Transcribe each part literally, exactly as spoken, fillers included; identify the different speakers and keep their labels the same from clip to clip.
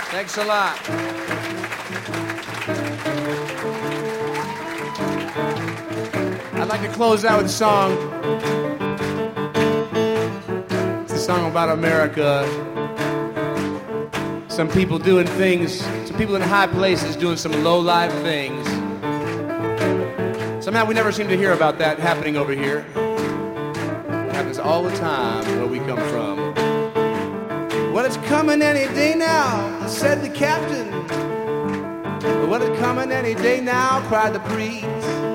Speaker 1: Thanks a lot. I'd like to close out with a song. It's a song about America. Some people doing things, some people in high places doing some low-life things. Somehow we never seem to hear about that happening over here. It happens all the time where we come from. Well, it's coming any day now, said the captain. Well, it's coming any day now, cried the priest.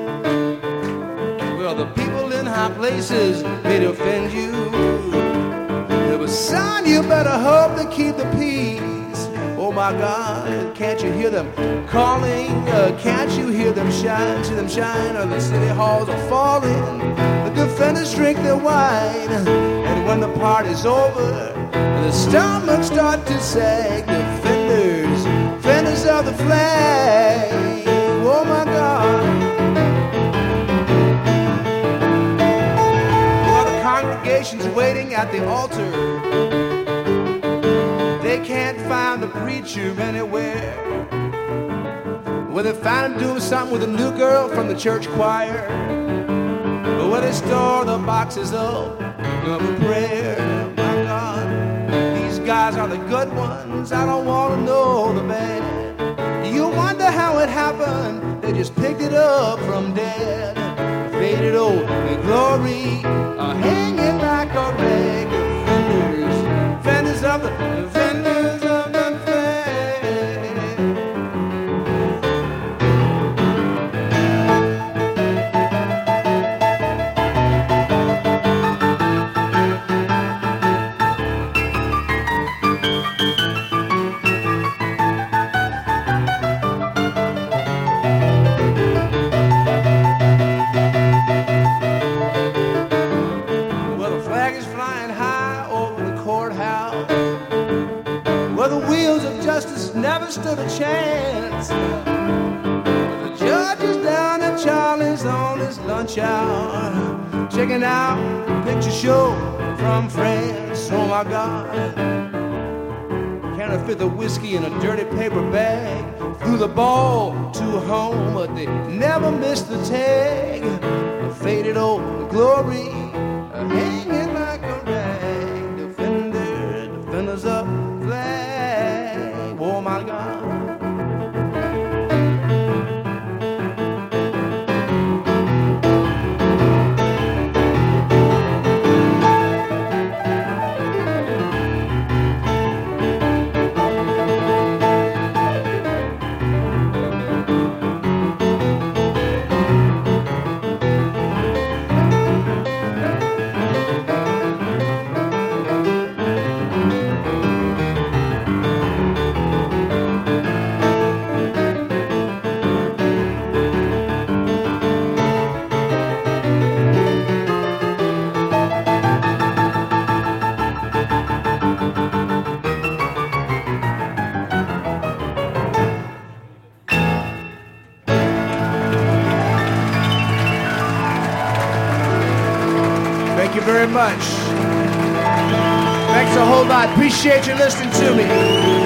Speaker 1: Well, the people in high places may offend you. But son, you better hope they keep the peace. Oh my God, can't you hear them calling? Uh, can't you hear them shine? See them shine, or the city halls are falling. The defenders drink their wine, and when the party's over, the stomachs start to sag. Defenders, defenders of the flag. Oh my God. While the congregation's waiting at the altar, they can't find the preacher anywhere. Well, they find him doing something with a new girl from the church choir. But when they store the boxes up of a prayer, my God, these guys are the good ones. I don't want to know the bad. You wonder how it happened. They just picked it up from dead. Faded old glory, uh, hanging like a rag. Defenders, defenders of the defenders of the never stood a chance. The judge is down at Charlie's on his lunch hour, checking out a picture show from France. Oh my God, counterfeit the whiskey in a dirty paper bag. Threw the ball to home, but they never missed the tag. A faded old glory, hanging like a rag. Defender, defenders of flag. Oh my God. Thank you very much. Thanks a whole lot. Appreciate you listening to me.